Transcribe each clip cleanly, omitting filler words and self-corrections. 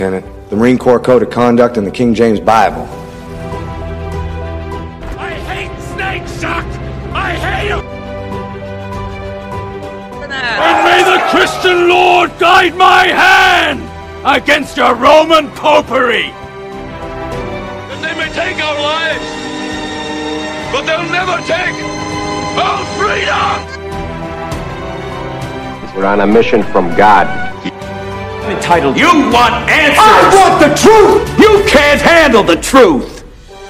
The Marine Corps Code of Conduct and the King James Bible. I hate snakes, Chuck! I hate them! And may the Christian Lord guide my hand against a Roman popery! And they may take our lives, but they'll never take our freedom! We're on a mission from God. Entitled, you want answers! I want the truth! You can't handle the truth!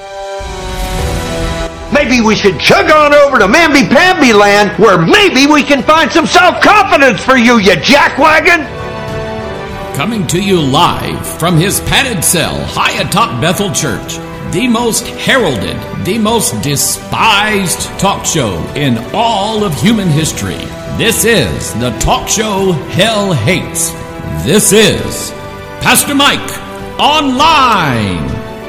Maybe we should chug on over to Mamby-Pamby land, where maybe we can find some self-confidence for you, you jackwagon! Coming to you live from his padded cell high atop Bethel Church, the most heralded, the most despised talk show in all of human history. This is the talk show Hell Hates. This is Pastor Mike Online.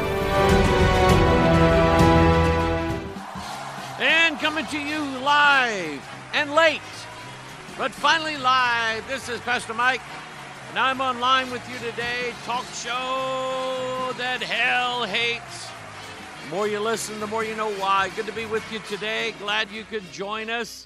And coming to you live and late, but finally live, this is Pastor Mike, and I'm online with you today. Talk show that hell hates. The more you listen, the more you know why. Good to be with you today. Glad you could join us.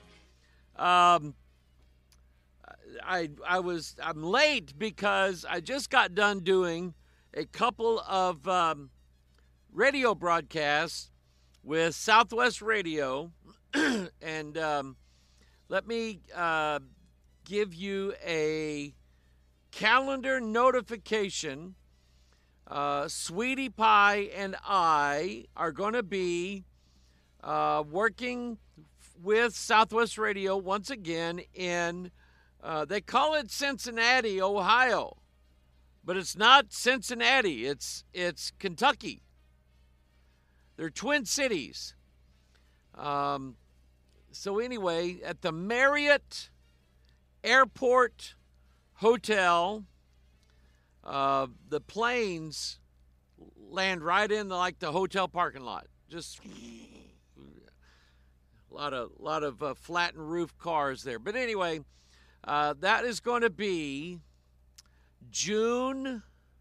I'm late because I just got done doing a couple of radio broadcasts with Southwest Radio, and let me give you a calendar notification. Sweetie Pie and I are going to be working with Southwest Radio once again in they call it Cincinnati, Ohio, but it's not Cincinnati. It's Kentucky. They're twin cities. So anyway, at the Marriott Airport Hotel, the planes land right in the hotel parking lot. Just a lot of flattened roof cars there. But anyway. That is going to be June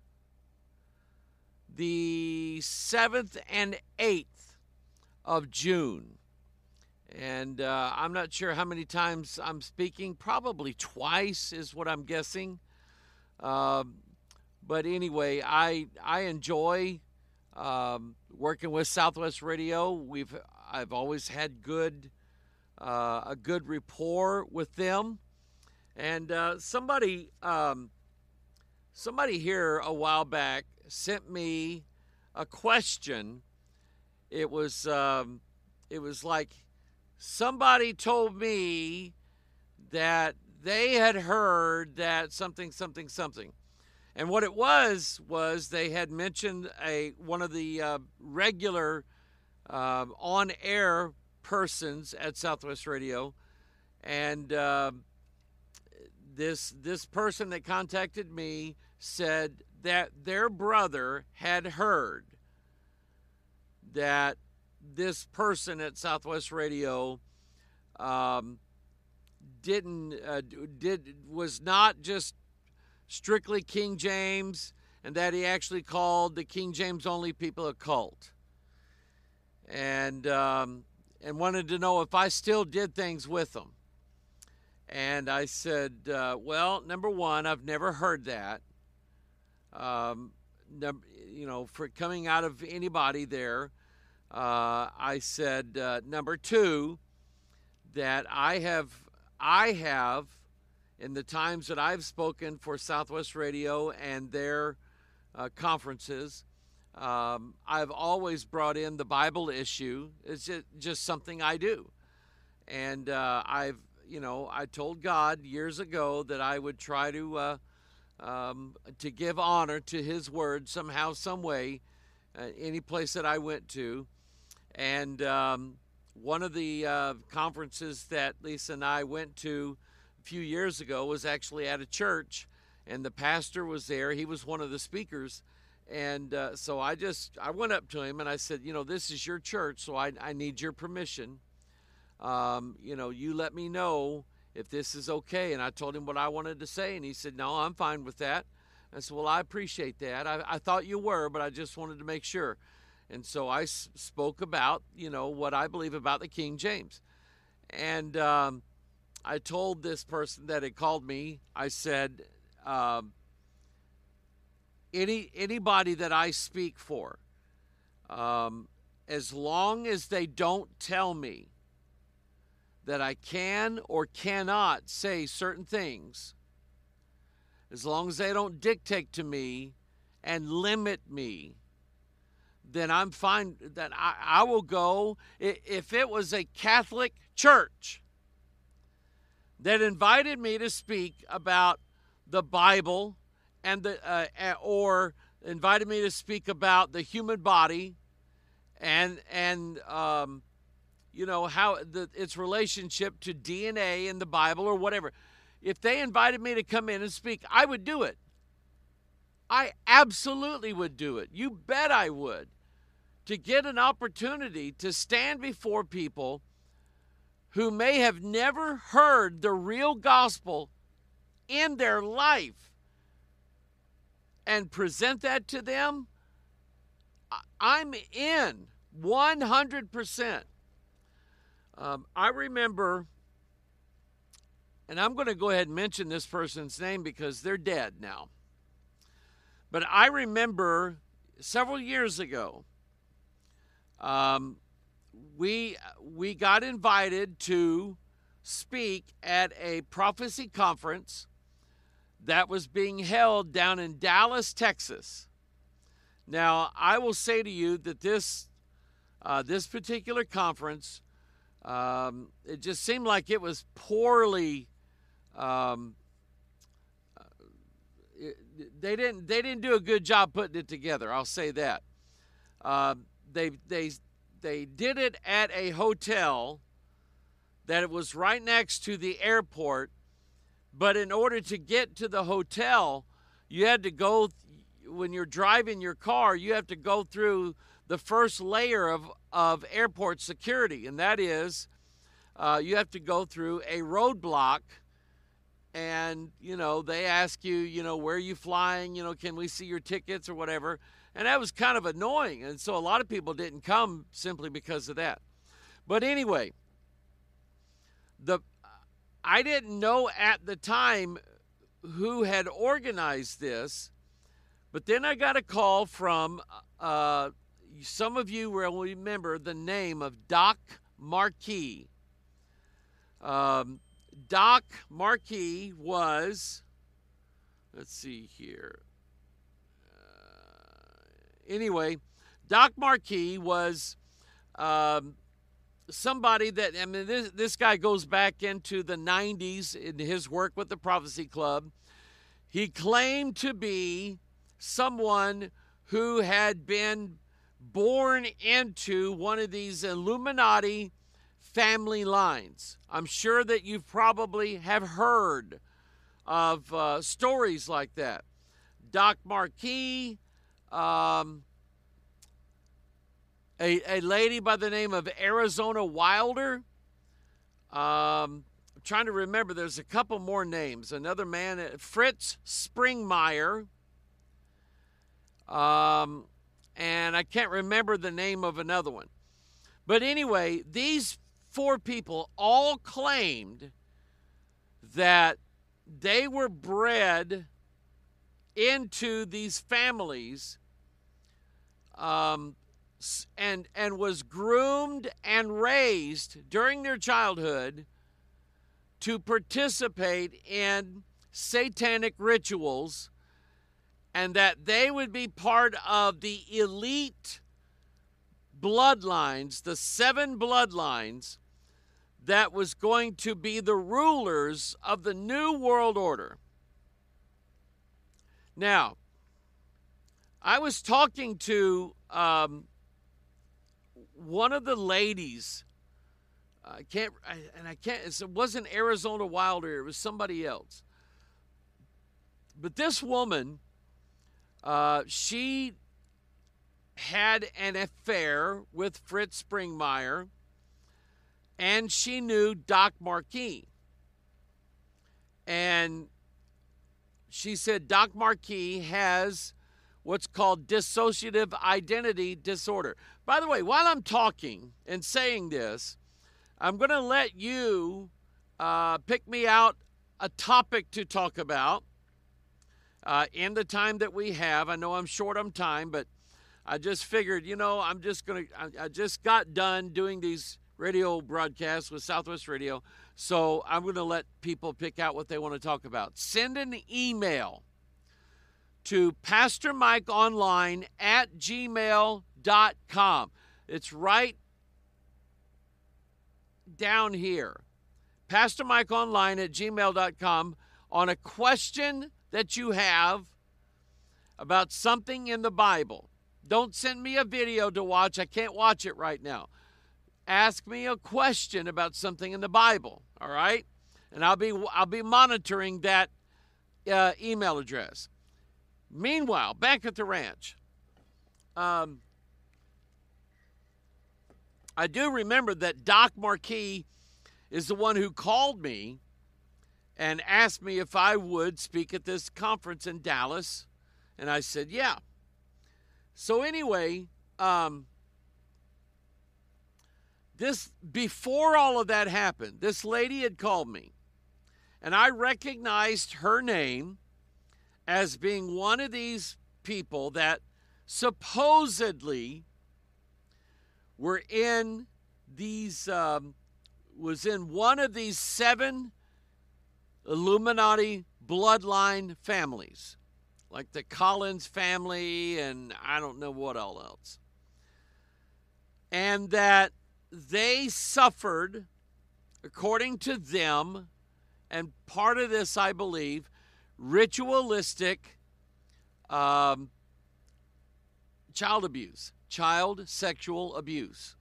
the 7th and 8th of June. And I'm not sure how many times I'm speaking. Probably twice is what I'm guessing. But anyway, I enjoy working with Southwest Radio. I've always had a good rapport with them. And somebody here a while back sent me a question. It was like somebody told me that they had heard that something. And what it was they had mentioned one of the regular on-air persons at Southwest Radio, and this person that contacted me said that their brother had heard that this person at Southwest Radio was not just strictly King James, and that he actually called the King James only people a cult, and wanted to know if I still did things with them. And I said, well, number one, I've never heard that, for coming out of anybody there. I said, number two, that I have, in the times that I've spoken for Southwest Radio and their conferences, I've always brought in the Bible issue. It's just something I do. And I told God years ago that I would try to give honor to His Word somehow, some way, any place that I went to. And one of the conferences that Lisa and I went to a few years ago was actually at a church, and the pastor was there. He was one of the speakers. And so I went up to him and I said, this is your church, so I need your permission. You let me know if this is okay. And I told him what I wanted to say, and he said, no, I'm fine with that. I said, well, I appreciate that. I thought you were, but I just wanted to make sure. And so I spoke about, what I believe about the King James. And I told this person that had called me, I said, anybody that I speak for, as long as they don't tell me that I can or cannot say certain things, as long as they don't dictate to me and limit me, then I'm fine. That I will go. If it was a Catholic church that invited me to speak about the Bible and or invited me to speak about the human body and how its relationship to DNA in the Bible or whatever. If they invited me to come in and speak, I would do it. I absolutely would do it. You bet I would. To get an opportunity to stand before people who may have never heard the real gospel in their life and present that to them, I'm in 100%. I remember, and I'm going to go ahead and mention this person's name because they're dead now. But I remember several years ago, we got invited to speak at a prophecy conference that was being held down in Dallas, Texas. Now, I will say to you that this particular conference, it just seemed like it was poorly. They didn't do a good job putting it together. I'll say that. They did it at a hotel that it was right next to the airport, but in order to get to the hotel, you had to go. When you're driving your car, you have to go through the first layer of airport security, and that is you have to go through a roadblock, and, they ask you, where are you flying, can we see your tickets or whatever, and that was kind of annoying, and so a lot of people didn't come simply because of that. But anyway, I didn't know at the time who had organized this, but then I got a call from, some of you will remember the name of Doc Marquis. Doc Marquis was, let's see here. Anyway, Doc Marquis was somebody that, this guy goes back into the 90s in his work with the Prophecy Club. He claimed to be someone who had been born into one of these Illuminati family lines. I'm sure that you probably have heard of stories like that. Doc Marquis, a lady by the name of Arizona Wilder. I'm trying to remember. There's a couple more names. Another man, Fritz Springmeier. And I can't remember the name of another one. But anyway, these four people all claimed that they were bred into these families and was groomed and raised during their childhood to participate in satanic rituals, and that they would be part of the elite bloodlines, the 7 bloodlines, that was going to be the rulers of the New World Order. Now, I was talking to one of the ladies. It wasn't Arizona Wilder, it was somebody else. But this woman, she had an affair with Fritz Springmeier, and she knew Doc Marquis. And she said Doc Marquis has what's called dissociative identity disorder. By the way, while I'm talking and saying this, I'm going to let you pick me out a topic to talk about in the time that we have. I know I'm short on time, but I just figured, I just got done doing these radio broadcasts with Southwest Radio, so I'm going to let people pick out what they want to talk about. Send an email to pastormikeonline@gmail.com. It's right down here. pastormikeonline@gmail.com on a question that you have about something in the Bible. Don't send me a video to watch. I can't watch it right now. Ask me a question about something in the Bible, all right? And I'll be monitoring that email address. Meanwhile, back at the ranch, I do remember that Doc Marquis is the one who called me and asked me if I would speak at this conference in Dallas, and I said, yeah. So anyway, before all of that happened, this lady had called me, and I recognized her name as being one of these people that supposedly were in these, was in one of these 7 Illuminati bloodline families, like the Collins family and I don't know what all else. And that they suffered, according to them, and part of this, I believe, ritualistic child abuse, child sexual abuse.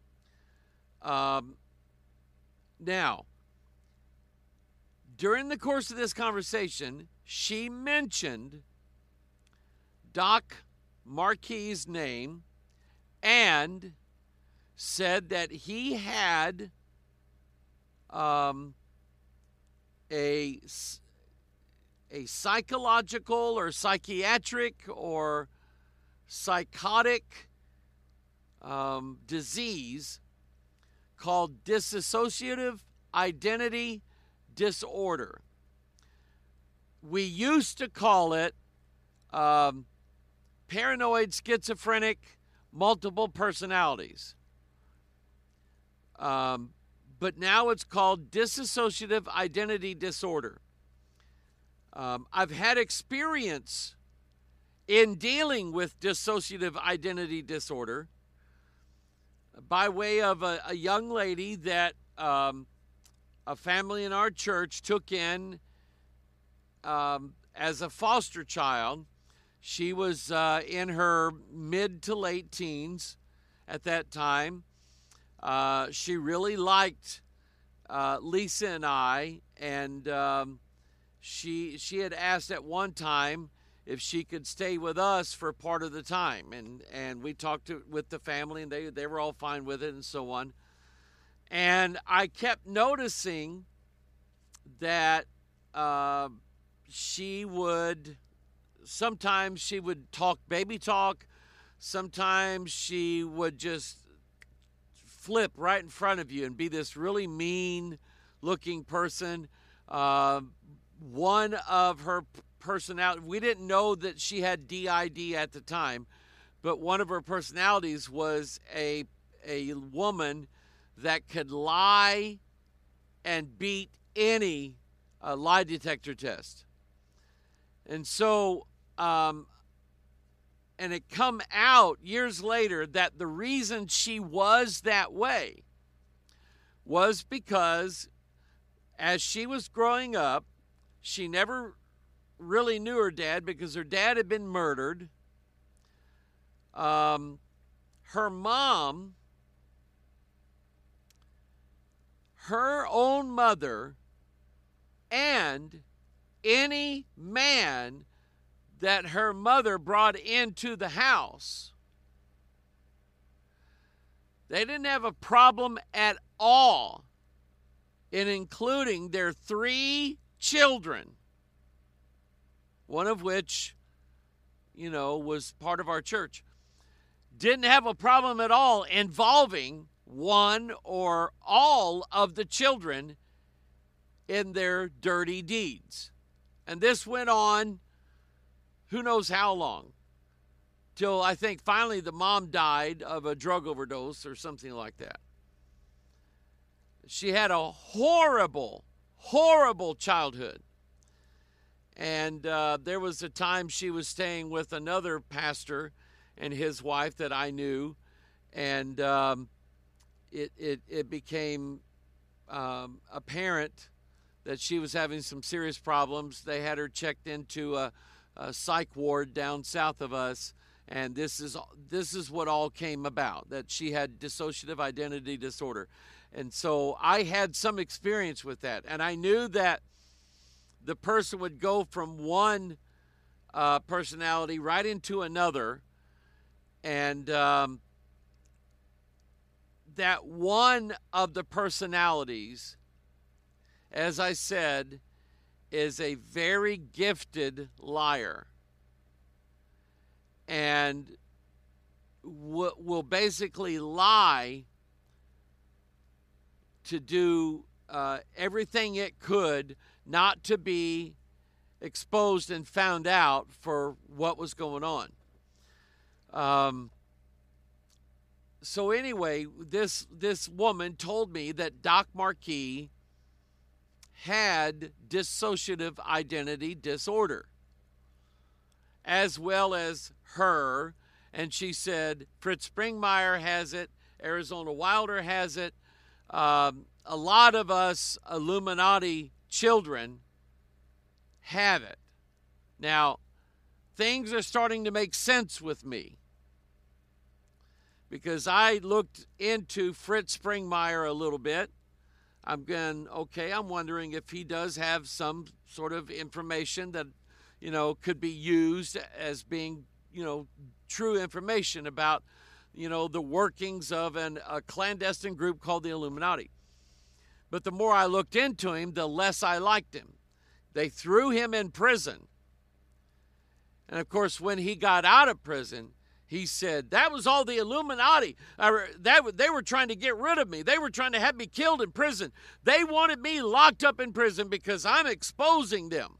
Now, during the course of this conversation, she mentioned Doc Marquis' name and said that he had a psychological or psychiatric or psychotic disease called dissociative identity disorder. We used to call it paranoid schizophrenic multiple personalities. But now it's called dissociative identity disorder. I've had experience in dealing with dissociative identity disorder by way of a young lady that a family in our church took in as a foster child. She was in her mid to late teens at that time. She really liked Lisa and I, and she had asked at one time if she could stay with us for part of the time, and we talked with the family, and they were all fine with it and so on. And I kept noticing that sometimes she would talk baby talk, sometimes she would just flip right in front of you and be this really mean looking person. One of her personality, we didn't know that she had DID at the time, but one of her personalities was a woman that could lie and beat any lie detector test. And so, and it come out years later that the reason she was that way was because as she was growing up, she never really knew her dad because her dad had been murdered. Her mom, her own mother, and any man that her mother brought into the house, they didn't have a problem at all in including their 3 children one of which, was part of our church, didn't have a problem at all involving one or all of the children in their dirty deeds. And this went on who knows how long, till I think finally the mom died of a drug overdose or something like that. She had a horrible, horrible childhood. And there was a time she was staying with another pastor and his wife that I knew, and it became apparent that she was having some serious problems. They had her checked into a psych ward down south of us, and this is what all came about, that she had dissociative identity disorder. And so I had some experience with that, and I knew that the person would go from one personality right into another, and that one of the personalities, as I said, is a very gifted liar, and will basically lie to do everything it could not to be exposed and found out for what was going on. So anyway, this woman told me that Doc Marquis had dissociative identity disorder, as well as her. And she said Fritz Springmeier has it, Arizona Wilder has it, a lot of us Illuminati children have it. Now, things are starting to make sense with me, because I looked into Fritz Springmeier a little bit. I'm wondering if he does have some sort of information that, could be used as being, true information about, the workings of a clandestine group called the Illuminati. But the more I looked into him, the less I liked him. They threw him in prison. And of course, when he got out of prison, he said, that was all the Illuminati. They were trying to get rid of me. They were trying to have me killed in prison. They wanted me locked up in prison because I'm exposing them.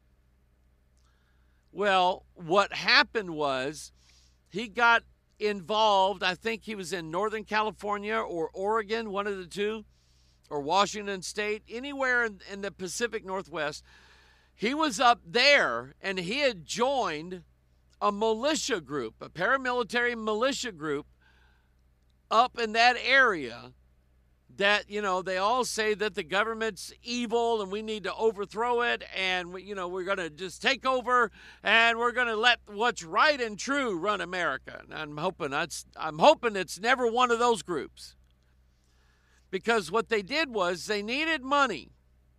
Well, what happened was he got involved. I think he was in Northern California or Oregon, one of the two, or Washington State, anywhere in the Pacific Northwest. He was up there, and he had joined a militia group, a paramilitary militia group up in that area that, they all say that the government's evil and we need to overthrow it, and, we're going to just take over and we're going to let what's right and true run America. And I'm hoping it's never one of those groups, because what they did was they needed money.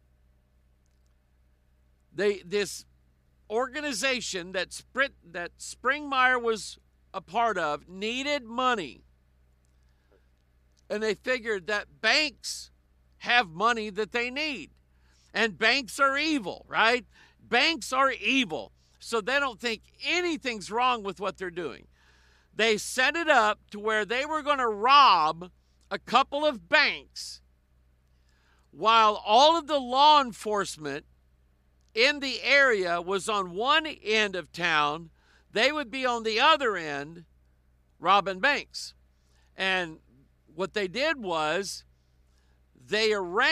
This organization that Springmeier was a part of needed money. And they figured that banks have money that they need. And banks are evil, right? Banks are evil. So they don't think anything's wrong with what they're doing. They set it up to where they were going to rob a couple of banks, while all of the law enforcement in the area was on one end of town. They would be on the other end robbing banks. And what they did was they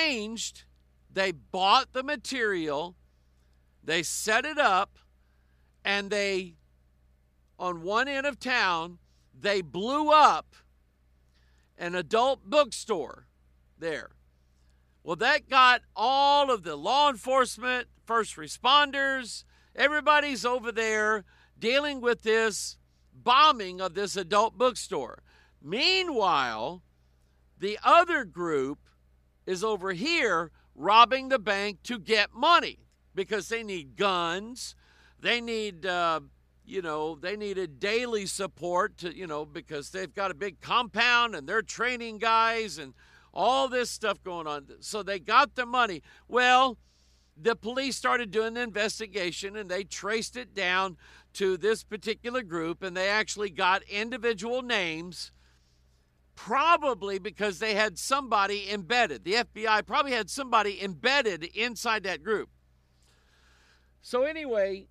bought the material, they set it up, and on one end of town, they blew up an adult bookstore there. Well, that got all of the law enforcement, first responders, everybody's over there dealing with this bombing of this adult bookstore. Meanwhile, the other group is over here robbing the bank to get money, because they need guns. They need, they needed daily support to, because they've got a big compound and they're training guys and all this stuff going on. So they got the money. Well, the police started doing the investigation, and they traced it down to this particular group, and they actually got individual names, probably because they had somebody embedded. The FBI probably had somebody embedded inside that group. So anyway,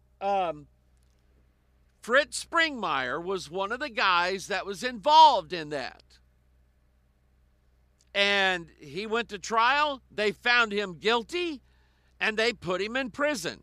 Fritz Springmeier was one of the guys that was involved in that. And he went to trial. They found him guilty, and they put him in prison.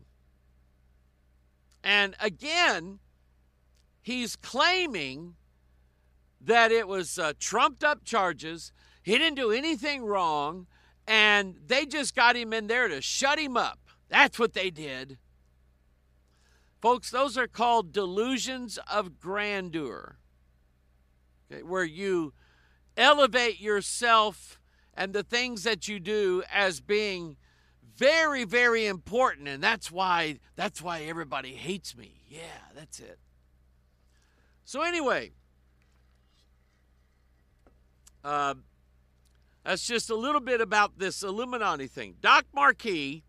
And again, he's claiming that it was trumped up charges. He didn't do anything wrong, and they just got him in there to shut him up. That's what they did. Folks, those are called delusions of grandeur, okay, where you elevate yourself and the things that you do as being very, very important, and that's why everybody hates me. Yeah, that's it. So anyway, that's just a little bit about this Illuminati thing. Doc Marquis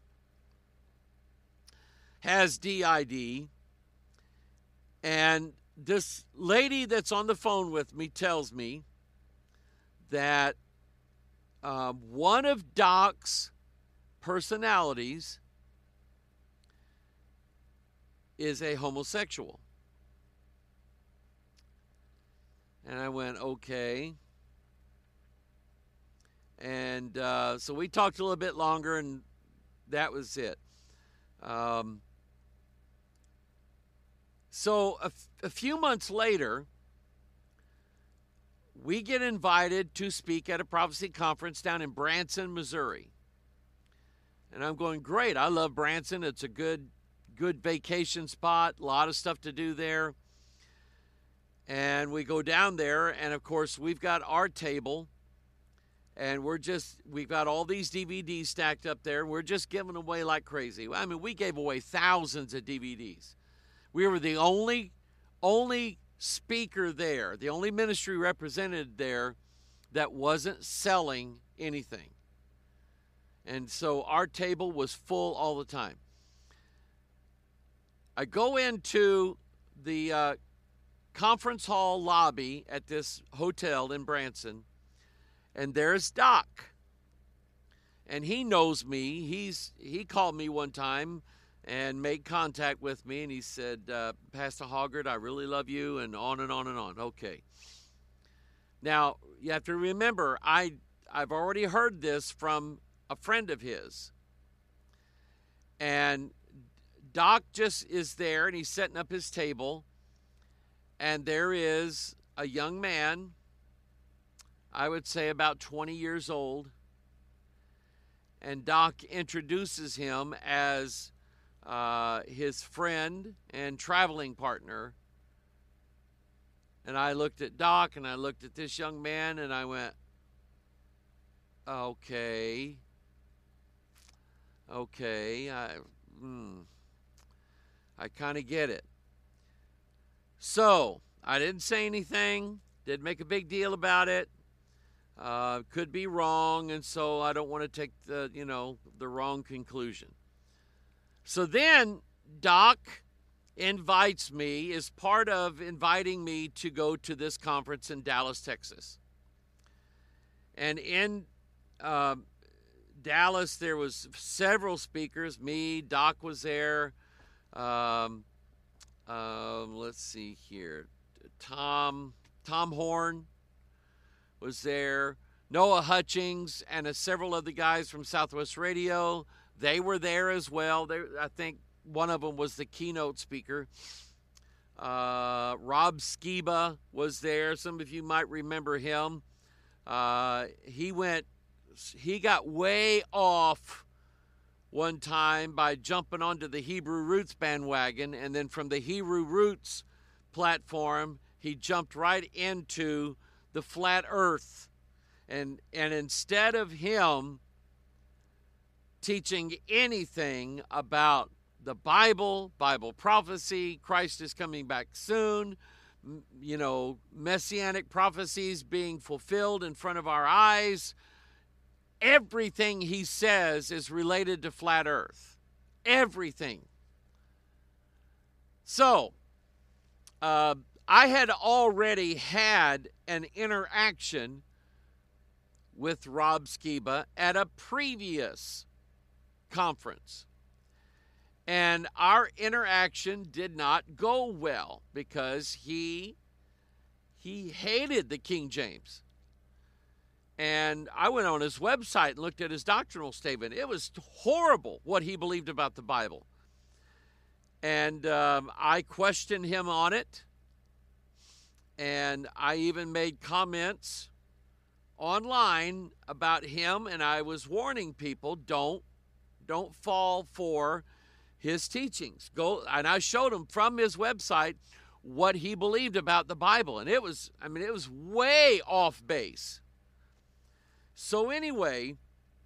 has DID, and this lady that's on the phone with me tells me that one of Doc's personalities is a homosexual. And I went, okay. And so we talked a little bit longer, and that was it. So a few months later, we get invited to speak at a prophecy conference down in Branson, Missouri. And I'm going, great. I love Branson. It's a good vacation spot. A lot of stuff to do there. And we go down there, and of course, we've got our table, and we've got all these DVDs stacked up there. We're just giving away like crazy. I mean, we gave away thousands of DVDs. We were the only speaker there, the only ministry represented there that wasn't selling anything. And so our table was full all the time. I go into the conference hall lobby at this hotel in Branson, and there's Doc. And he knows me. He called me one time and made contact with me, and he said, Pastor Hoggard, I really love you, and on and on and on. Okay. Now, you have to remember, I've already heard this from a friend of his. And Doc just is there, and he's setting up his table, and there is a young man, I would say about 20 years old, and Doc introduces him as his friend and traveling partner. And I looked at Doc, and I looked at this young man, and I went, okay, I kind of get it. So I didn't say anything, didn't make a big deal about it. Could be wrong, and so I don't want to take the wrong conclusion. So then Doc invites me, is part of inviting me to go to this conference in Dallas, Texas. And in Dallas, there was several speakers. Me, Doc was there. Let's see here. Tom Horn was there. Noah Hutchings and several of the guys from Southwest Radio, they were there as well. I think one of them was the keynote speaker. Rob Skiba was there. Some of you might remember him. He got way off one time by jumping onto the Hebrew Roots bandwagon, and then from the Hebrew Roots platform, he jumped right into the flat earth. And instead of him teaching anything about the Bible prophecy, Christ is coming back soon, messianic prophecies being fulfilled in front of our eyes, everything he says is related to flat earth. Everything. So, I had already had an interaction with Rob Skiba at a previous conference. And our interaction did not go well because he hated the King James. And I went on his website and looked at his doctrinal statement. It was horrible what he believed about the Bible. And I questioned him on it. And I even made comments online about him, and I was warning people, don't fall for his teachings. Go, and I showed him from his website what he believed about the Bible, and it was way off base. So anyway,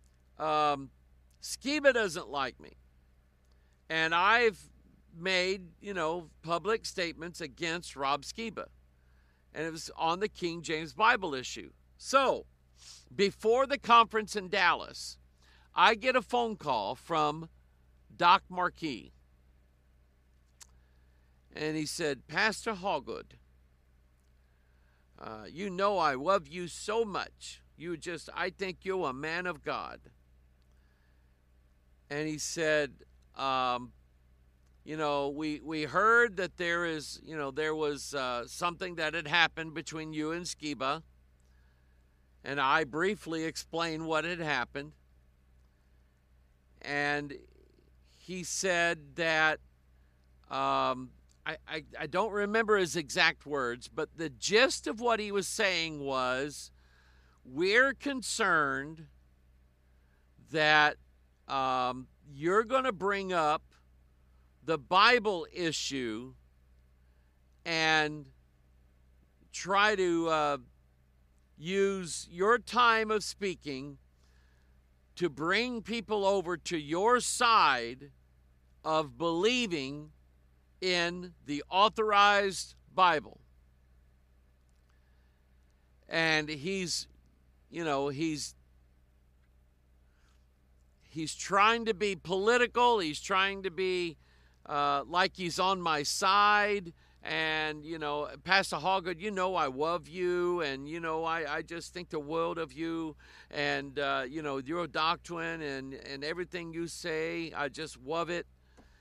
Skiba doesn't like me, and I've made public statements against Rob Skiba, and it was on the King James Bible issue. So, before the conference in Dallas, I get a phone call from Doc Marquis. And he said, Pastor Hallgood, I love you so much. I think you're a man of God. And he said, we heard that there was something that had happened between you and Skiba. And I briefly explained what had happened. And he said that, I don't remember his exact words, but the gist of what he was saying was, we're concerned that you're going to bring up the Bible issue and try to use your time of speaking to bring people over to your side of believing in the authorized Bible. And he's trying to be political. He's trying to be like he's on my side. And, Pastor Hallgood, I love you, and, I just think the world of you, and, your doctrine and everything you say, I just love it.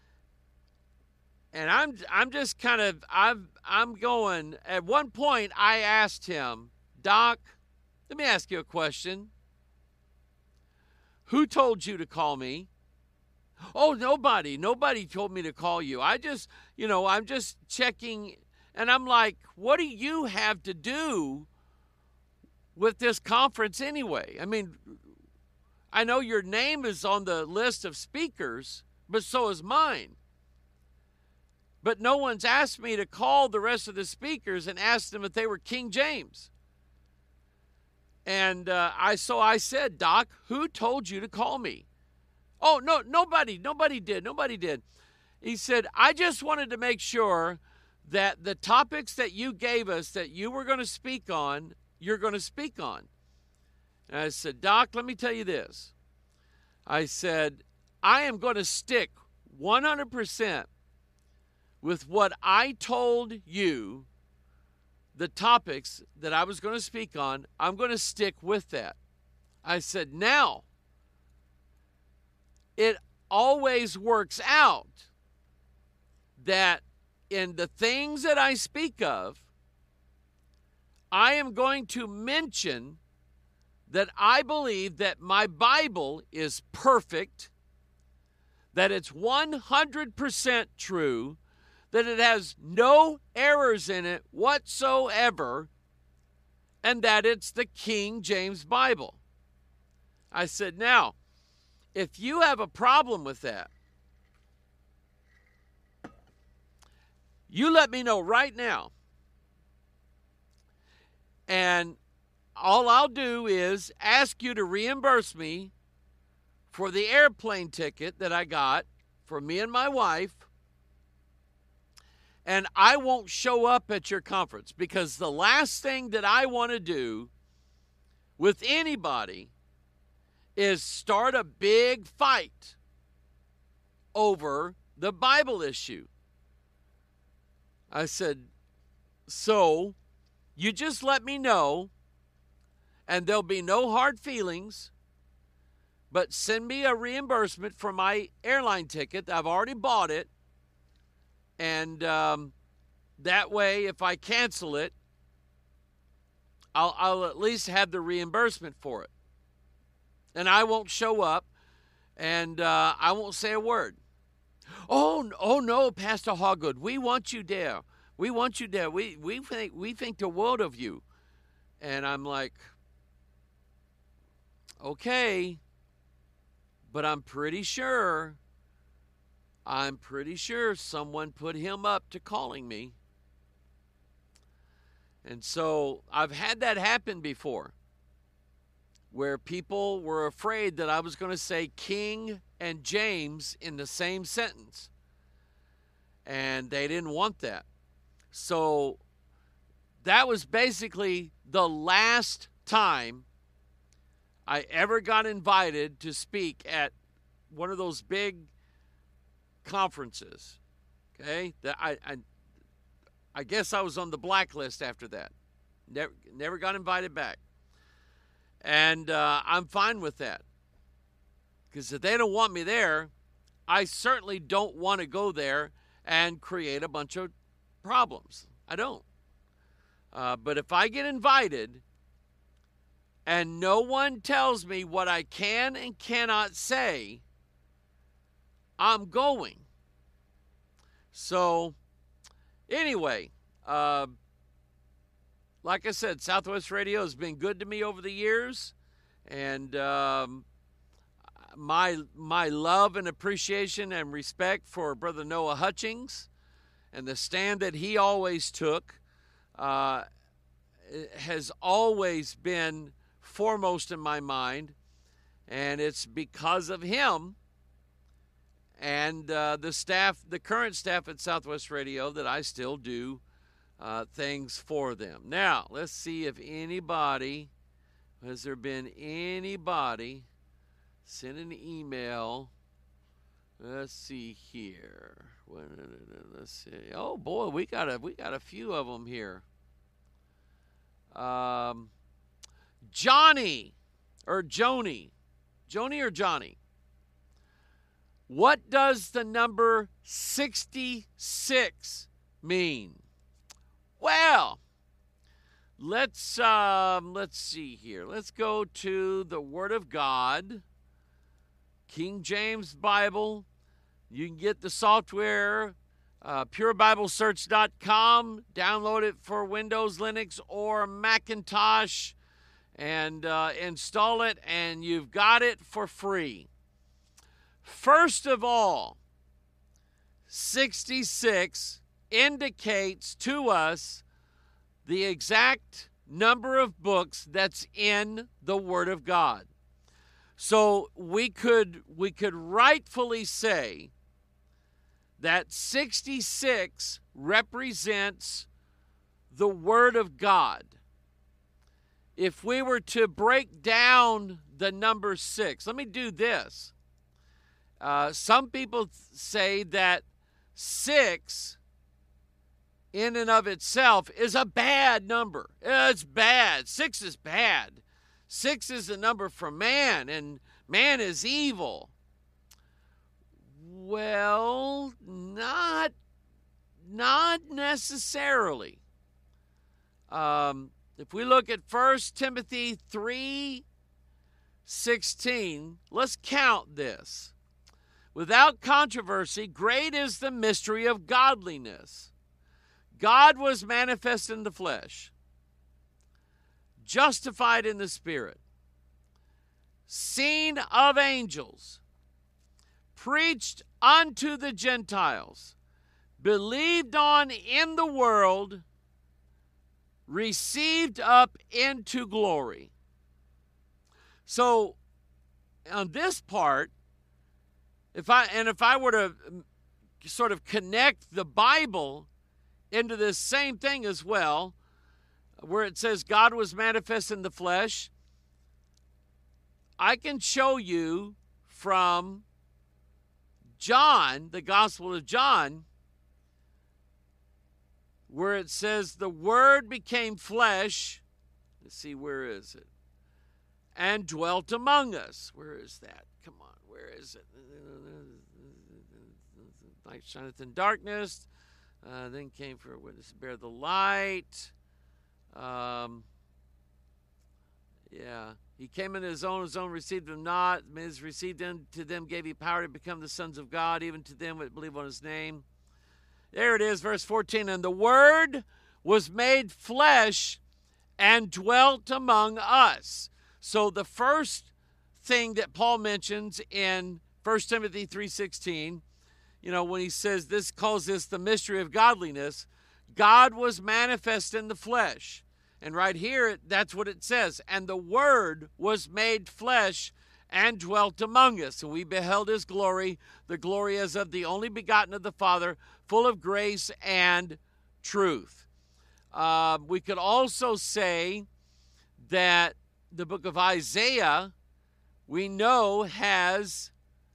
And I'm just kind of, I'm going, at one point I asked him, Doc, let me ask you a question. Who told you to call me? Oh, nobody told me to call you. I just, I'm just checking. And I'm like, what do you have to do with this conference anyway? I mean, I know your name is on the list of speakers, but so is mine. But no one's asked me to call the rest of the speakers and ask them if they were King James. And I said, Doc, who told you to call me? Oh, no, nobody did. He said, I just wanted to make sure that the topics that you gave us that you were going to speak on, you're going to speak on. And I said, Doc, let me tell you this. I said, I am going to stick 100% with what I told you, the topics that I was going to speak on. I'm going to stick with that. I said, now, it always works out that in the things that I speak of, I am going to mention that I believe that my Bible is perfect, that it's 100% true, that it has no errors in it whatsoever, and that it's the King James Bible. I said, now, if you have a problem with that, you let me know right now. And all I'll do is ask you to reimburse me for the airplane ticket that I got for me and my wife. And I won't show up at your conference, because the last thing that I want to do with anybody is start a big fight over the Bible issue. I said, so you just let me know, and there'll be no hard feelings, but send me a reimbursement for my airline ticket. I've already bought it. And that way, if I cancel it, I'll at least have the reimbursement for it. And I won't show up, and I won't say a word. Oh no, Pastor Hoggood, we want you there. We want you there. We think the world of you. And I'm like, okay, but I'm pretty sure someone put him up to calling me. And so I've had that happen before, where people were afraid that I was going to say King and James in the same sentence. And they didn't want that. So that was basically the last time I ever got invited to speak at one of those big conferences. Okay? I guess I was on the blacklist after that. Never got invited back. And I'm fine with that. Because if they don't want me there, I certainly don't want to go there and create a bunch of problems. I don't. But if I get invited and no one tells me what I can and cannot say, I'm going. So, anyway, like I said, Southwest Radio has been good to me over the years, and my love and appreciation and respect for Brother Noah Hutchings and the stand that he always took has always been foremost in my mind, and it's because of him and the current staff at Southwest Radio that I still do things for them. Now, let's see if has there been anybody send an email? Let's see here. Let's see. Oh boy, we got a few of them here. Johnny or Joni. Joni or Johnny. What does the number 66 mean? Well, let's see here. Let's go to the Word of God, King James Bible. You can get the software, purebiblesearch.com. Download it for Windows, Linux, or Macintosh, and install it, and you've got it for free. First of all, 66 indicates to us the exact number of books that's in the Word of God. So we could rightfully say that 66 represents the Word of God. If we were to break down the number 6, let me do this. Some people say that 6 in and of itself is a bad number. It's bad. 6 is bad. 6 is a number for man, and man is evil. Well, not necessarily. If we look at 1 Timothy 3:16, let's count this. Without controversy, great is the mystery of godliness. God was manifest in the flesh, justified in the Spirit, seen of angels, preached unto the Gentiles, believed on in the world, received up into glory. So, on this part, if I were to sort of connect the Bible into this same thing as well, where it says God was manifest in the flesh, I can show you from John, the Gospel of John, where it says the Word became flesh. Let's see, where is it? And dwelt among us. Where is that? Come on, where is it? Light shineth in darkness. Then came for a witness to bear the light. He came into his own received him not. His received him, to them gave he power to become the sons of God, even to them that believe on his name. There it is, verse 14. And the Word was made flesh and dwelt among us. So the first thing that Paul mentions in 1 Timothy 3:16, when he says this, calls this the mystery of godliness, God was manifest in the flesh. And right here, that's what it says. And the Word was made flesh and dwelt among us. And we beheld his glory, the glory as of the only begotten of the Father, full of grace and truth. We could also say that the book of Isaiah, we know, has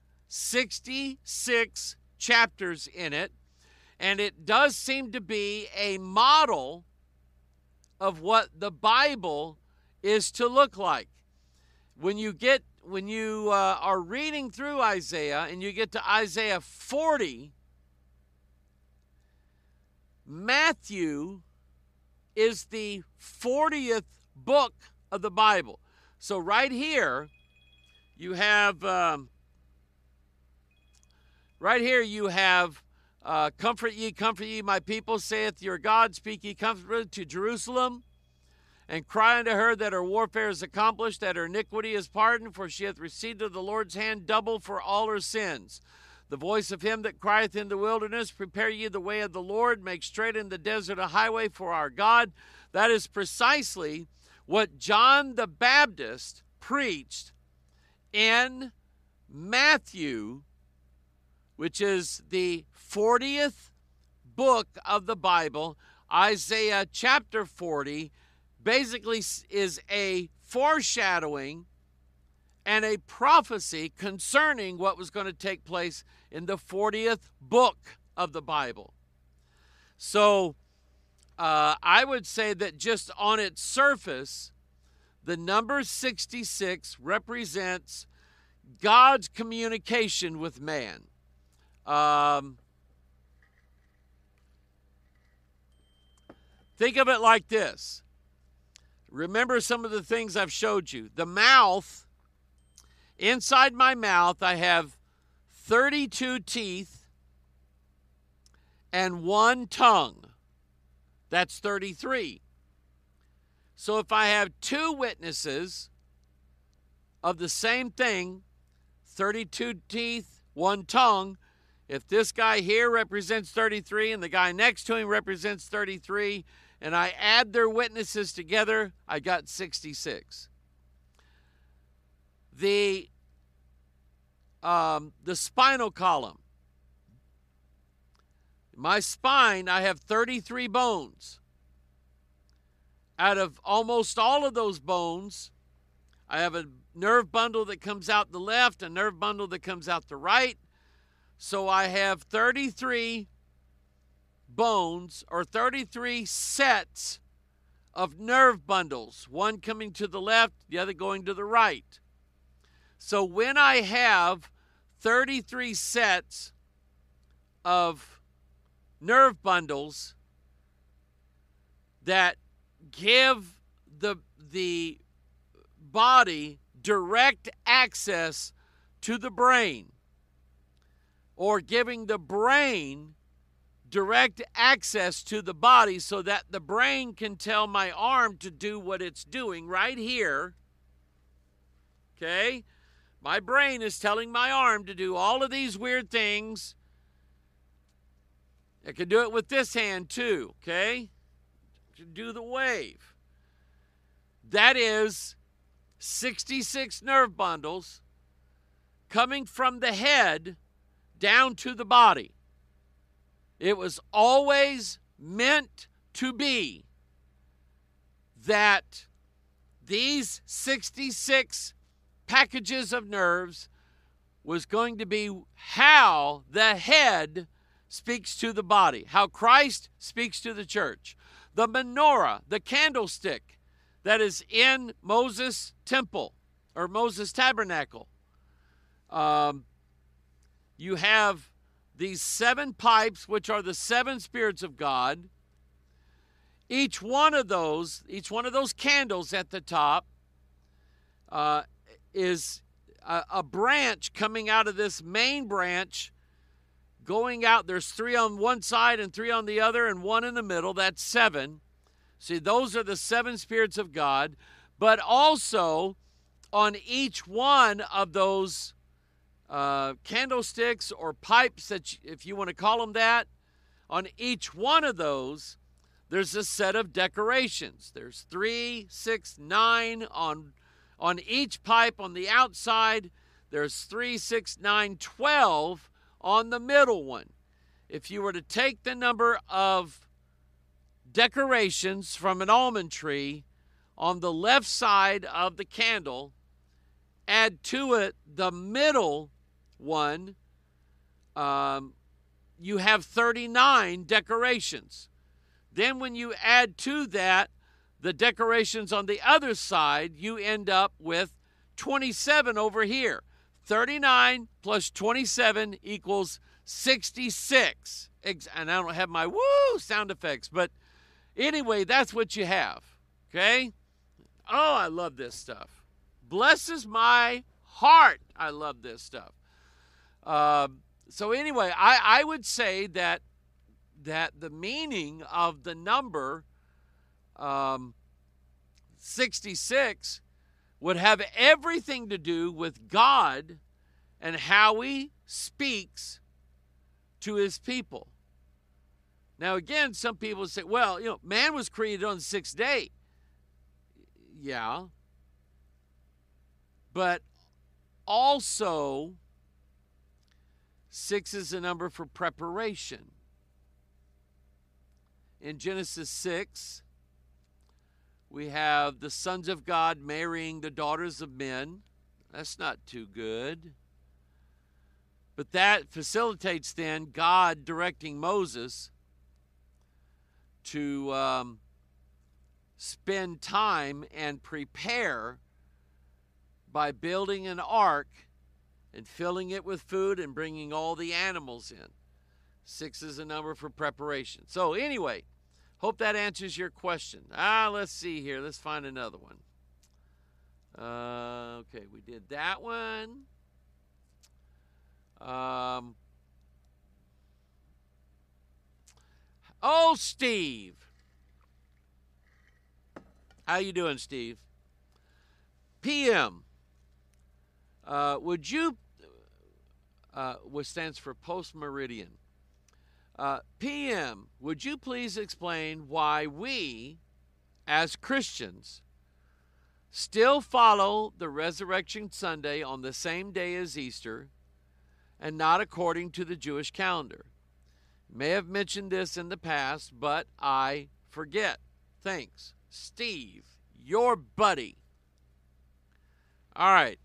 66 chapters in it. And it does seem to be a model of what the Bible is to look like. When you are reading through Isaiah and you get to Isaiah 40, Matthew is the 40th book of the Bible. So right here you have comfort ye, my people, saith your God. Speak ye comfort to Jerusalem, and cry unto her that her warfare is accomplished, that her iniquity is pardoned, for she hath received of the Lord's hand double for all her sins. The voice of him that crieth in the wilderness, prepare ye the way of the Lord, make straight in the desert a highway for our God. That is precisely what John the Baptist preached in Matthew, which is the 40th book of the Bible. Isaiah chapter 40 basically is a foreshadowing and a prophecy concerning what was going to take place in the 40th book of the Bible. So I would say that just on its surface, the number 66 represents God's communication with man. Think of it like this. Remember some of the things I've showed you. The mouth, inside my mouth, I have 32 teeth and 1 tongue. That's 33. So if I have 2 witnesses of the same thing, 32 teeth, 1 tongue, if this guy here represents 33 and the guy next to him represents 33, and I add their witnesses together, I got 66. The spinal column. My spine, I have 33 bones. Out of almost all of those bones, I have a nerve bundle that comes out the left, a nerve bundle that comes out the right. So I have 33 bones, or 33 sets of nerve bundles, one coming to the left, the other going to the right. So when I have 33 sets of nerve bundles that give the body direct access to the brain, or giving the brain direct access to the body so that the brain can tell my arm to do what it's doing right here. Okay? My brain is telling my arm to do all of these weird things. I can do it with this hand too, okay? I can do the wave. That is 66 nerve bundles coming from the head down to the body. It was always meant to be that these 66 packages of nerves was going to be how the head speaks to the body, how Christ speaks to the church. The menorah, the candlestick that is in Moses' temple or Moses' tabernacle. You have these 7 pipes, which are the 7 spirits of God. Each one of those candles at the top is a branch coming out of this main branch, going out. There's 3 on one side and 3 on the other and 1 in the middle. That's 7. See, those are the 7 spirits of God. But also on each one of those candlesticks or pipes, that if you want to call them that, on each one of those, there's a set of decorations. There's 3, 6, 9 on each pipe on the outside. There's 3, 6, 9, 12 on the middle one. If you were to take the number of decorations from an almond tree on the left side of the candle, add to it the middle one, you have 39 decorations. Then when you add to that the decorations on the other side, you end up with 27 over here. 39 plus 27 equals 66. And I don't have my woo sound effects, but anyway, that's what you have. Okay? Oh, I love this stuff. Blesses my heart. I love this stuff. So anyway, I would say that the meaning of the number 66 would have everything to do with God and how he speaks to his people. Now, again, some people say, well, man was created on the 6th day. Yeah. But also, 6 is a number for preparation. In Genesis 6, we have the sons of God marrying the daughters of men. That's not too good. But that facilitates then God directing Moses to spend time and prepare by building an ark and filling it with food and bringing all the animals in. 6 is a number for preparation. So anyway, hope that answers your question. Let's see here. Let's find another one. Okay, we did that one. Steve. How you doing, Steve? PM. Would you, which stands for post-meridian. PM, would you please explain why we, as Christians, still follow the Resurrection Sunday on the same day as Easter and not according to the Jewish calendar? May have mentioned this in the past, but I forget. Thanks. Steve, your buddy. All right.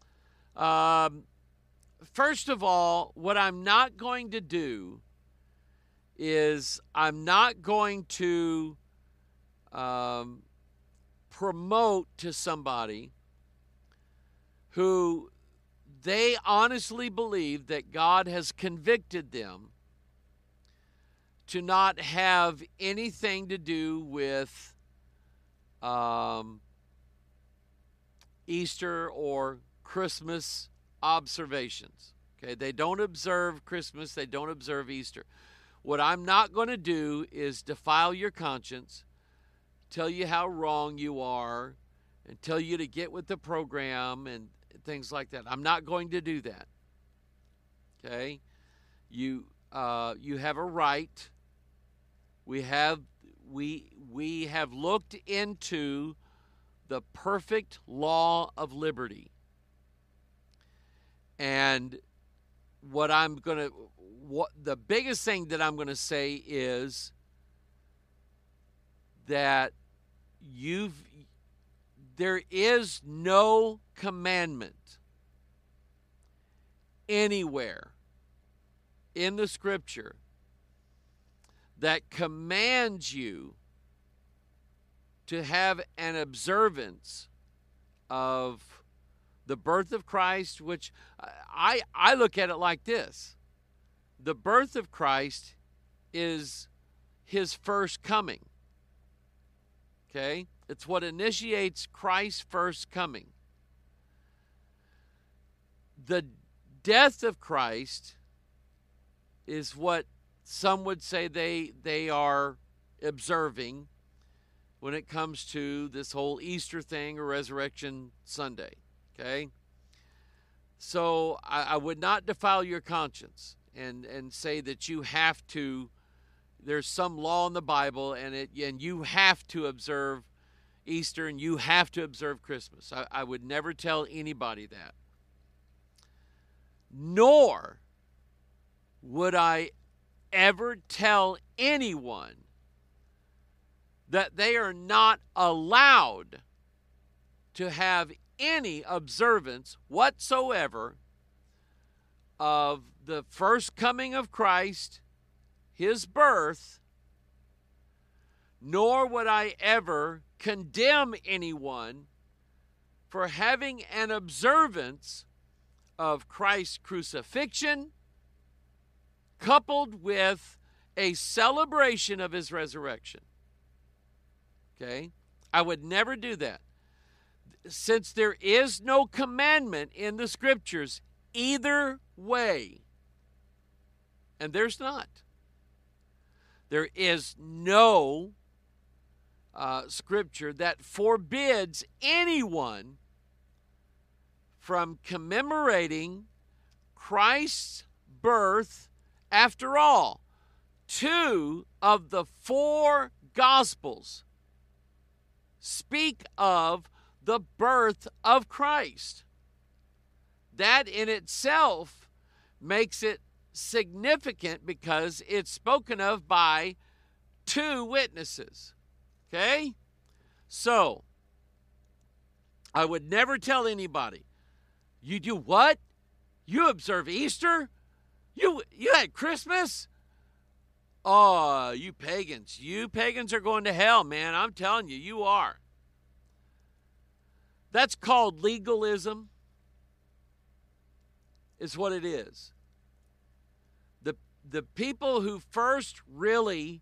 First of all, what I'm not going to do is I'm not going to promote to somebody who they honestly believe that God has convicted them to not have anything to do with Easter or Christmas observations. Okay, they don't observe Christmas, they don't observe Easter. What I'm not going to do is defile your conscience, tell you how wrong you are, and tell you to get with the program and things like that. I'm not going to do that. Okay? You have a right. We have looked into the perfect law of liberty. And the biggest thing that I'm going to say is that there is no commandment anywhere in the Scripture that commands you to have an observance of the birth of Christ, which I look at it like this. The birth of Christ is his first coming. Okay? It's what initiates Christ's first coming. The death of Christ is what some would say they are observing when it comes to this whole Easter thing or Resurrection Sunday. Okay? So I would not defile your conscience and say that you have to, there's some law in the Bible and you have to observe Easter and you have to observe Christmas. I would never tell anybody that. Nor would I ever tell anyone that they are not allowed to have any observance whatsoever of the first coming of Christ, his birth, nor would I ever condemn anyone for having an observance of Christ's crucifixion coupled with a celebration of his resurrection. Okay? I would never do that. Since there is no commandment in the Scriptures either way, and there's not. There is no Scripture that forbids anyone from commemorating Christ's birth. After all, 2 of the 4 Gospels speak of the birth of Christ. That in itself makes it significant because it's spoken of by 2 witnesses. Okay? So, I would never tell anybody, you do what? You observe Easter? You had Christmas? Oh, you pagans. You pagans are going to hell, man. I'm telling you, you are. That's called legalism. Is what it is. The people who first really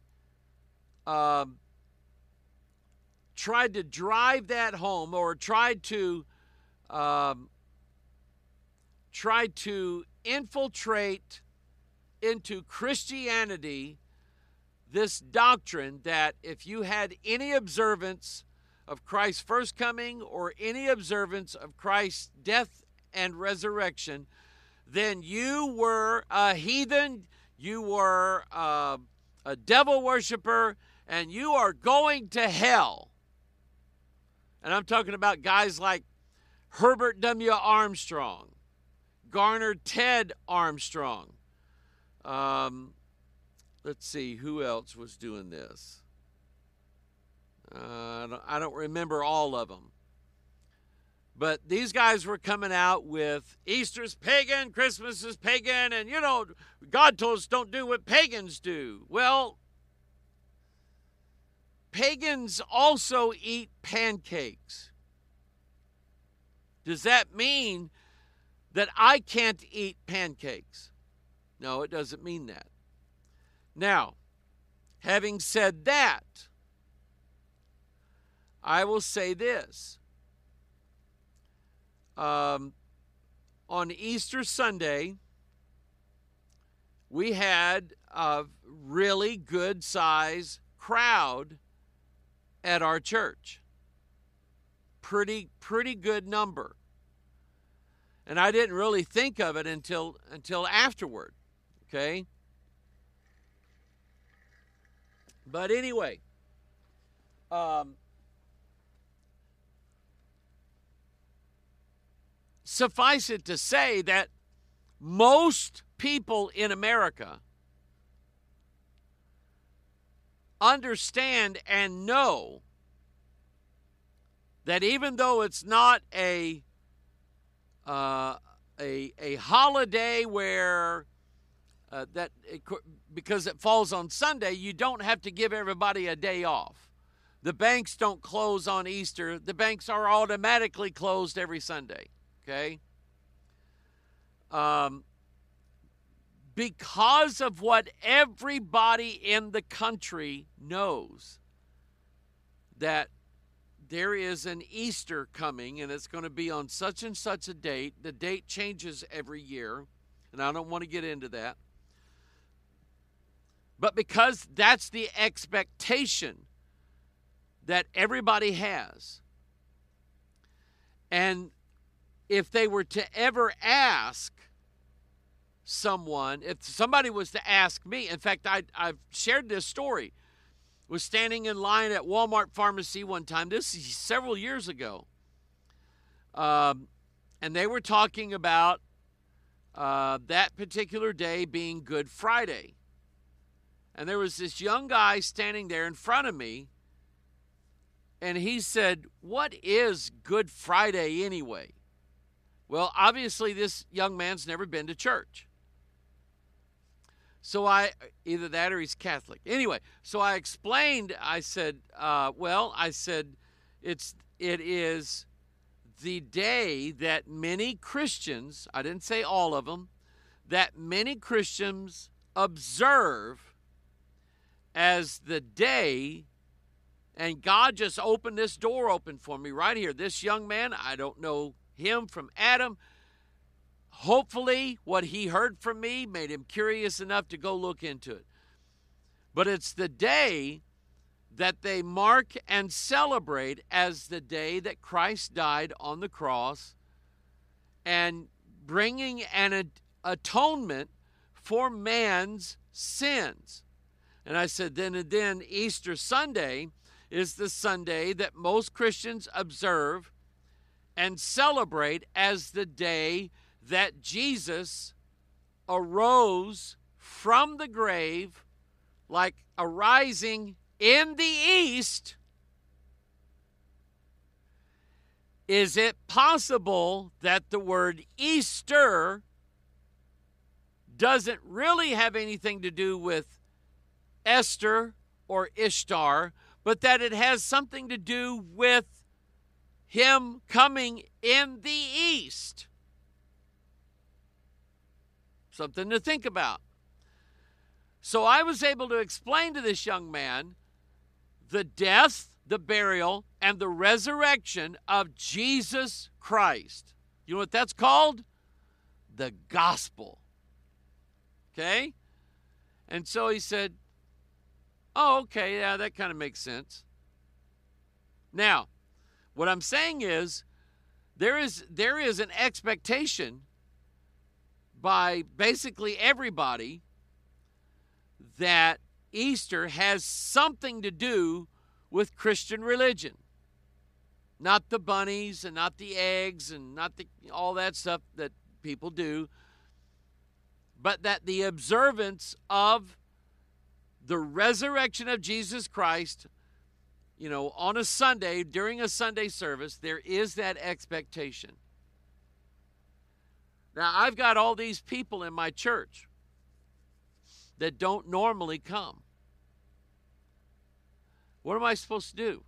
tried to drive that home or tried to infiltrate into Christianity this doctrine that if you had any observance of Christ's first coming or any observance of Christ's death and resurrection, then you were a heathen, you were a devil worshiper, and you are going to hell. And I'm talking about guys like Herbert W. Armstrong, Garner Ted Armstrong. Let's see, who else was doing this? I don't remember all of them. But these guys were coming out with Easter's pagan, Christmas is pagan, and God told us don't do what pagans do. Well, pagans also eat pancakes. Does that mean that I can't eat pancakes? No, it doesn't mean that. Now, having said that, I will say this. On Easter Sunday, we had a really good size crowd at our church. Pretty good number. And I didn't really think of it until afterward. Okay? But anyway, suffice it to say that most people in America understand and know that even though it's not a a holiday where because it falls on Sunday, you don't have to give everybody a day off. The banks don't close on Easter. The banks are automatically closed every Sunday, okay? Because of what everybody in the country knows, that there is an Easter coming, and it's going to be on such and such a date. The date changes every year, and I don't want to get into that. But because that's the expectation that everybody has, and if they were to ever ask someone, if somebody was to ask me, in fact, I've shared this story, was standing in line at Walmart pharmacy one time, this is several years ago, and they were talking about that particular day being Good Friday. And there was this young guy standing there in front of me, and he said, "What is Good Friday anyway?" Well, obviously this young man's never been to church. So either that or he's Catholic. Anyway, so I explained, I said, it is the day that many Christians, I didn't say all of them, that many Christians observe as the day, and God just opened this door open for me right here. This young man, I don't know him from Adam. Hopefully what he heard from me made him curious enough to go look into it. But it's the day that they mark and celebrate as the day that Christ died on the cross and bringing an atonement for man's sins. And I said, then Easter Sunday is the Sunday that most Christians observe and celebrate as the day that Jesus arose from the grave, like arising in the east. Is it possible that the word Easter doesn't really have anything to do with Esther or Ishtar, but that it has something to do with him coming in the east? Something to think about. So I was able to explain to this young man the death, the burial, and the resurrection of Jesus Christ. You know what that's called? The gospel. Okay? And so he said, "Oh, okay, yeah, that kind of makes sense." Now, what I'm saying is there is an expectation by basically everybody that Easter has something to do with Christian religion. Not the bunnies and not the eggs and not all that stuff that people do, but that the observance of the resurrection of Jesus Christ, on a Sunday, during a Sunday service, there is that expectation. Now, I've got all these people in my church that don't normally come. What am I supposed to do?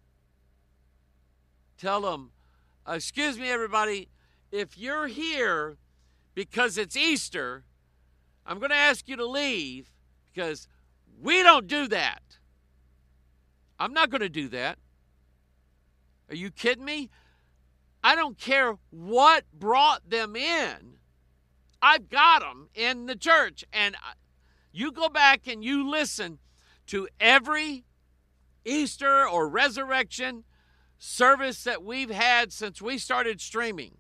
Tell them, "Excuse me, everybody, if you're here because it's Easter, I'm going to ask you to leave because we don't do that." I'm not going to do that. Are you kidding me? I don't care what brought them in. I've got them in the church. And you go back and you listen to every Easter or resurrection service that we've had since we started streaming.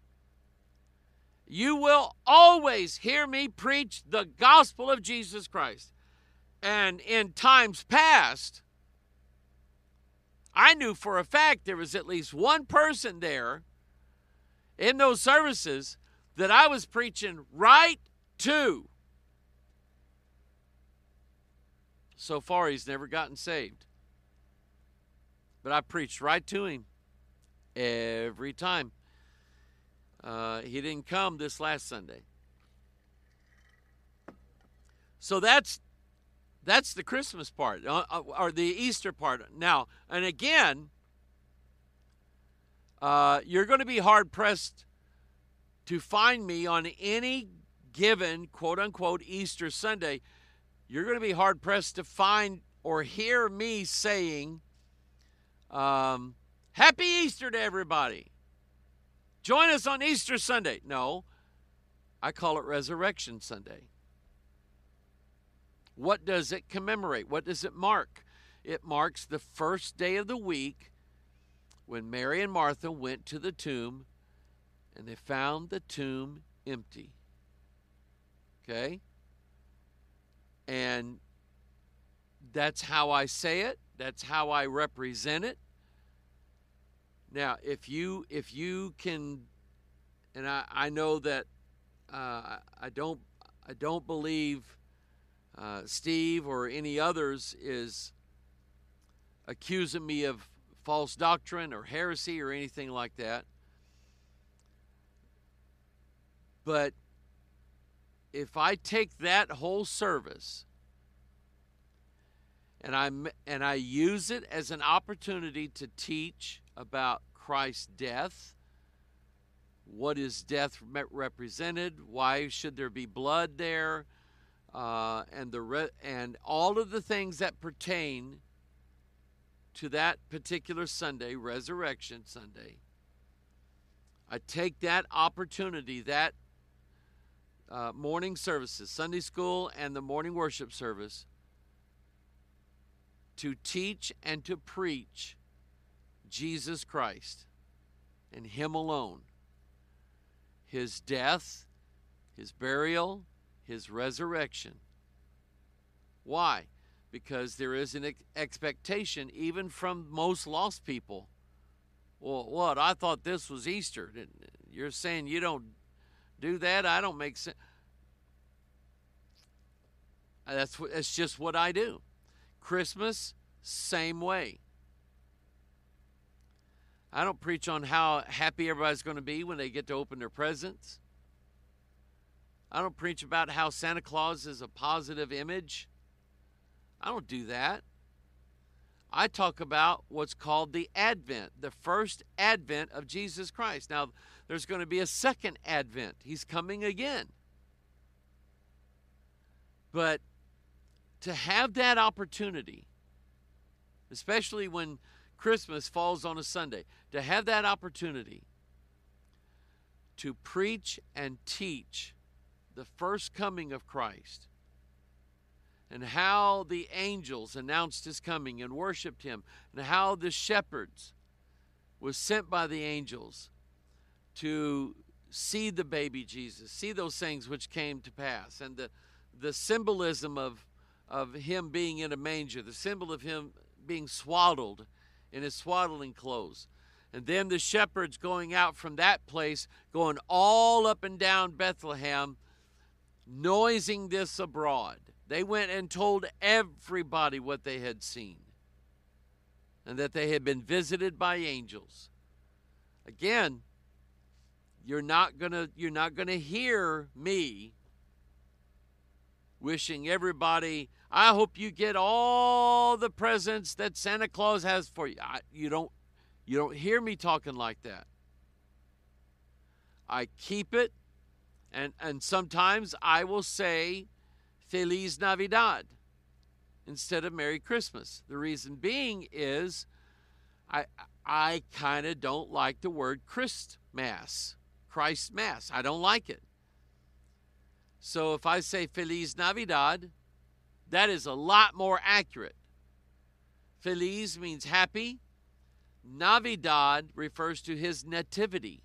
You will always hear me preach the gospel of Jesus Christ. And in times past, I knew for a fact there was at least one person there in those services that I was preaching right to. So far, he's never gotten saved. But I preached right to him every time. He didn't come this last Sunday. So that's the Christmas part, or the Easter part. Now, and again, you're going to be hard-pressed to find me on any given, quote-unquote, Easter Sunday. You're going to be hard-pressed to find or hear me saying, Happy Easter to everybody. Join us on Easter Sunday. No, I call it Resurrection Sunday. What does it commemorate? What does it mark? It marks the first day of the week when Mary and Martha went to the tomb and they found the tomb empty. Okay? And that's how I say it. That's how I represent it. Now, if you can, and I know that I don't believe Steve or any others is accusing me of false doctrine or heresy or anything like that. But if I take that whole service and I use it as an opportunity to teach about Christ's death, what is death represented, why should there be blood there, and all of the things that pertain to that particular Sunday, Resurrection Sunday, I take that opportunity, that morning services, Sunday school and the morning worship service, to teach and to preach Jesus Christ and Him alone. His death, His burial, His resurrection. Why? Because there is an expectation, even from most lost people. Well, what? I thought this was Easter. You're saying you don't do that? I don't make sense. That's just what I do. Christmas, same way. I don't preach on how happy everybody's going to be when they get to open their presents. I don't preach about how Santa Claus is a positive image. I don't do that. I talk about what's called the Advent, the first Advent of Jesus Christ. Now, there's going to be a second Advent. He's coming again. But to have that opportunity, especially when Christmas falls on a Sunday, to have that opportunity to preach and teach the first coming of Christ and how the angels announced His coming and worshiped Him, and how the shepherds was sent by the angels to see the baby Jesus, see those things which came to pass, and the symbolism of Him being in a manger, the symbol of Him being swaddled in His swaddling clothes. And then the shepherds going out from that place, going all up and down Bethlehem, noising this abroad. They went and told everybody what they had seen and that they had been visited by angels. Again, you're not gonna hear me wishing everybody, I hope you get all the presents that Santa Claus has for you. You don't hear me talking like that. I keep it, and sometimes I will say Feliz Navidad instead of Merry Christmas. The reason being is I kind of don't like the word Christ Mass. I don't like it. So if I say Feliz Navidad, that is a lot more accurate. Feliz means happy. Navidad refers to His nativity.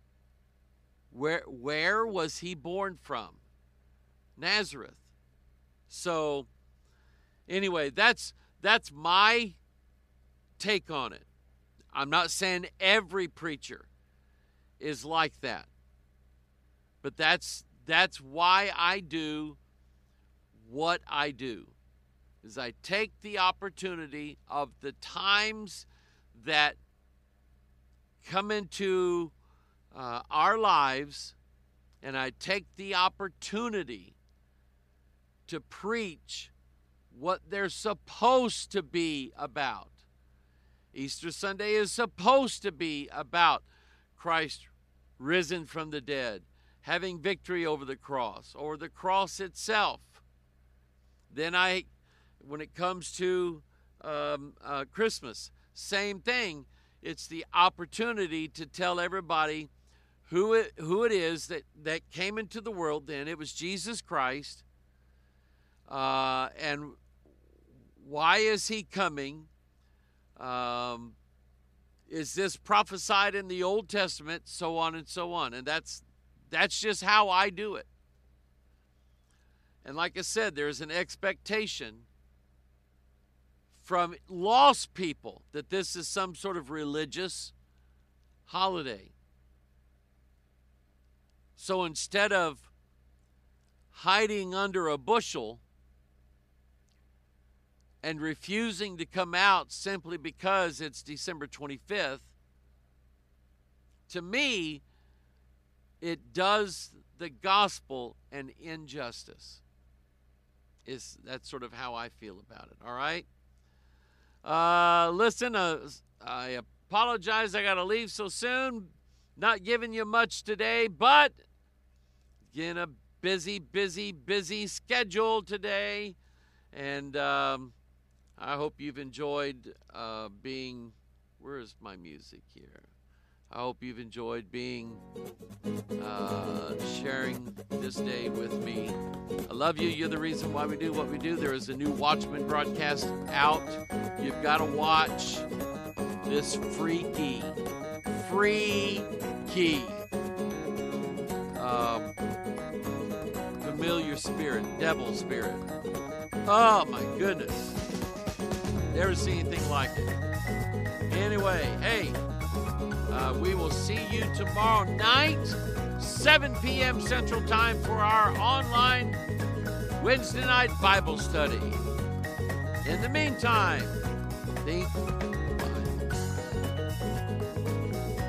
Where was He born from? Nazareth. So anyway, that's my take on it. I'm not saying every preacher is like that. But that's why I do what I do. Is I take the opportunity of the times that come into our lives, and I take the opportunity to preach what they're supposed to be about. Easter Sunday is supposed to be about Christ risen from the dead, having victory over the cross, or the cross itself. Then when it comes to Christmas, same thing. It's the opportunity to tell everybody who it is that came into the world then. It was Jesus Christ. And why is he coming? Is this prophesied in the Old Testament? So on and so on. And that's just how I do it. And like I said, there's an expectation from lost people that this is some sort of religious holiday. So instead of hiding under a bushel and refusing to come out simply because it's December 25th, to me, it does the gospel an injustice. That's sort of how I feel about it, all right? Listen, I apologize I got to leave so soon. Not giving you much today, but again, a busy schedule today. And I hope you've enjoyed being... Where is my music here? I hope you've enjoyed being... sharing this day with me. I love you. You're the reason why we do what we do. There is a new Watchman broadcast out. You've got to watch this freaky familiar spirit, devil spirit. Oh my goodness. Never seen anything like it. Anyway, hey, we will see you tomorrow night, 7 p.m. Central Time, for our online Wednesday night Bible study. In the meantime, think